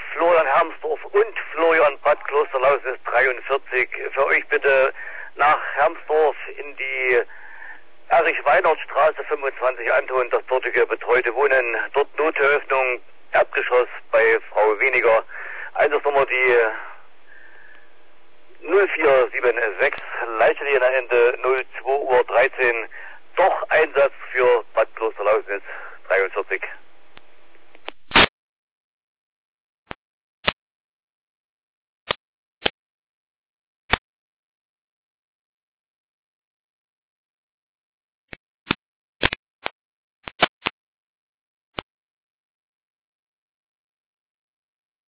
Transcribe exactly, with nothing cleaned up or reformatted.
Florian Hermsdorf und Florian Bad Klosterlausitz dreiundvierzig. Für euch bitte nach Hermsdorf in die Erich-Weinert-Straße fünfundzwanzig Anton, das dortige betreute Wohnen. Dort Noteröffnung, Erdgeschoss bei Frau Weniger. Einsatznummer die null vier sieben sechs, Leitlinie Ende null zwei Uhr dreizehn. Doch Einsatz für Bad Klosterlausitz dreiundvierzig.